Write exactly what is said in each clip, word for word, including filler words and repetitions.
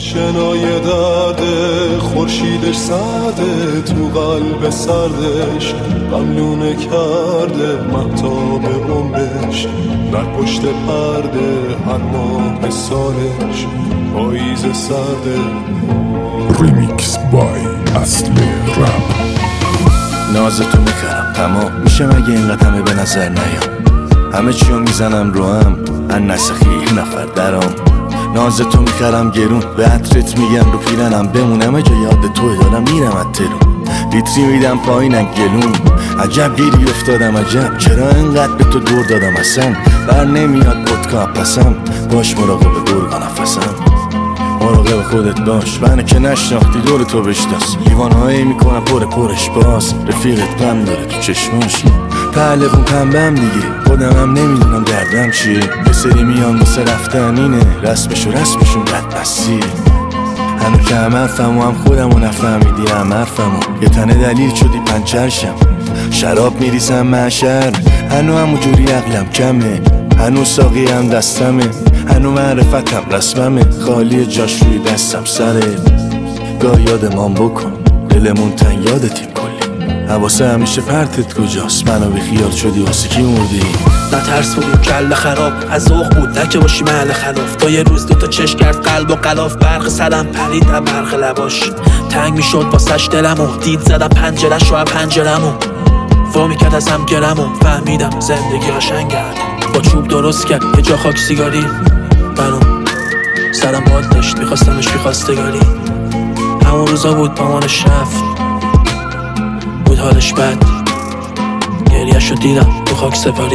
آشنای درده، خورشیدش سرده، تو قلب سردش غملونه کرده مهتاب عمرش در پشت پرده، هر ماه سالش پاییز سرده. ریمیکس بای اصل رپ. نازتو میکرم تمام میشه مگه اینقدر همه به نظر نیام، همه چیو میزنم رو هم ان نسخی یک نفر درام. نازتو میکرم گرون به عطرت میگم رو پیرنم بمونم اجا یاد توی دارم میرم اترون لیتری میدم پایینم گلون. عجب گیری افتادم عجب چرا انقدر به تو دور دادم اصلا بر نمیاد پدکا پسم باش مراقب گرگا نفسم مراقب خودت باش منو که نشناختی دور تو بشناس لیوانهایی میکنم پر پرش باز رفیقت غم داره تو چشماش پهلوون پنبم دیگه خودم هم نمیدونم دردم چیه یه سری میان واسه رفتن اینه رسمشو رسمشون بدمستی هنو که هم حرفمو هم خودمو نفهمیدی هم حرفمو یه تنه دلیل شدی پنچرشم شراب میریزم معشر هنو همو جوری عقلم کمه هنو ساقی هم دستمه هنو معرفتم رسممه خالی جاش روی دستم سره گاه یادمان بکن دلمون تنگ یادتیم کلی حواسه همیشه پرتت کجاست منو بی خیال شدی واسه کی مردی نه ترس بودیم کل خراب از ذوق بود نه که باشی محل خلاف تا یه روز دوتا چشم کرد قلب و قلاف برق سرم پرید در برق لباش تنگ میشد واسش دلمو دید زدم پنجرش رو پنجرمو وا میکرد ازم گرمو فهمیدم زندگی قشنگه با چوب درست کرد یه جا خاک سیگاری منو سرم باد داشت میخواستمش بی خواستگاری همون روزا بود مامانش رفت بود حالش بد گریه‌شو دیدم تو خاک سپاری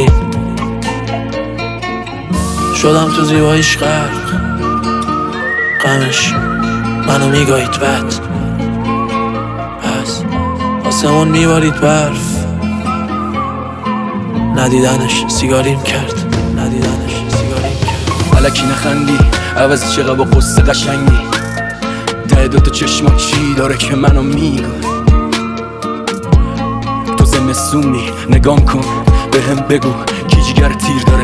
شدم تو زیباییش غرق غمش منو میگاهید بد پس آسمون میبارید برف ندیدنش سیگاریم کرد ندیدنش سیگاریم کرد الکی نخندی عوضی چقدر با قصه قشنگی ته دوتا چشما چی داره که منو میگه تو زمستونی نگام کن به هم بگو کی جگر تیر داره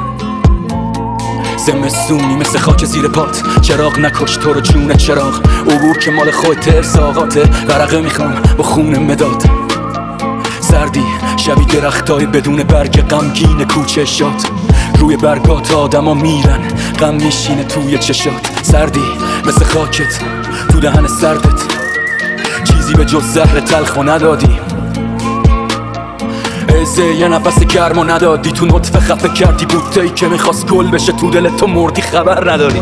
زمستونی مثل خاک زیر پات چراغ نکش تو رو جون چراغ عبور که مال خودت ارساقاته ورقه میخوام با خون مداد سردی شبیه درختای بدون برگ غمگین کوچه شاد روی برگات آدما میرن غم میشینه توی چشات سردی مثل خاکت تو دهن سردت چیزی به جز زهر تلخو ندادی ازه یه نفس گرمو ندادی تو نطفه خفه کردی بوته‌ای که میخواست گل بشه تو دل تو مردی خبر نداری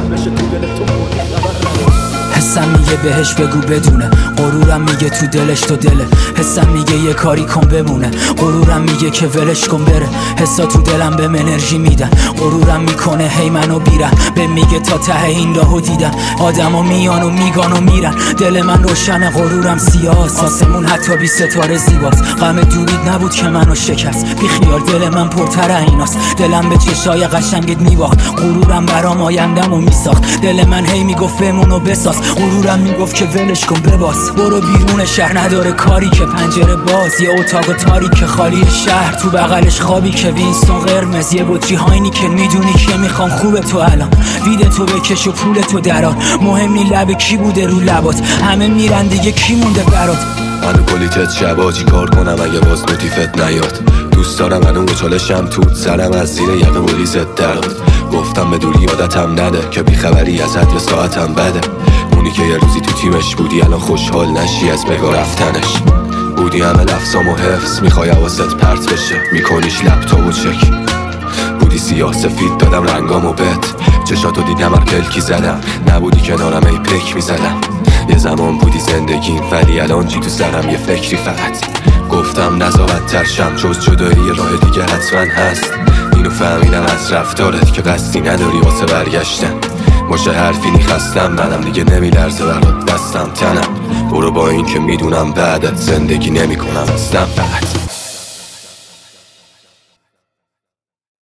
حسم میگه بهش بگو بدونه غرورم میگه تو دلش تو دله حسم میگه یه کاری کن بمونه غرورم میگه که ولش کن بره حسا تو دلم بهم انرژی میدن غرورم میکنه هی منو بیرن به میگه تا ته این راهو دیدن آدما میان و میگان و میرن دل من روشنه غرورم سیاست آسمون حتی بی ستاره زیباست غم دورید نبود که منو شکست بی خیال دل من پرتر ایناست دلم به چشای قشنگت میباخت غرورم برام آیندمو میساخت دل من هی میگفت بمون و بساز غرورم میگفت که ولش کن بباس برو بیرون شهر نداره کاری که پنجره باز یه اتاق تاریک خالی شهر تو بغلش خوابی که وینستون قرمز یه بطری هاینی که میدونی که میخوام خوبه تو الان وید تو بکش و پول تو درار مهم نی لب کی بوده رو لبات همه میرن دیگه کی مونده برات منو کلیتت شبا چی کار کنم اگه باز نوتیفت نیاد دوست دارم منو چالشم توت سرم از زیر یقه بریزت درد گفتم به دوری عادتم نده که بیخبری ازت یه ساعتم بده اونی که یه روزی تو تیمش بودی الان خوشحال نشی از بگاه رفتنش بودی همه لفظام و حفظ میخوای حواست پرت بشه میکنیش لپتاپ و چک بودی سیاه سفید دادم رنگامو بهت چشاتو دیدم هر پلکی زدم نبودی کنارم ای پک میزدم یه زمان بودی زندگیم ولی الان چی تو سرم یه فکری فقط گفتم نزاعت ترشم جز جدایی راه دیگه حتما هست اینو فهمیدم از رفتارت که قصدی نداری واسه برگشتن باشه حرفی نیخستم منم دیگه نمیلرزه برات دستم تنم برو با این که میدونم بعدت زندگی نمی کنم اصلا فقط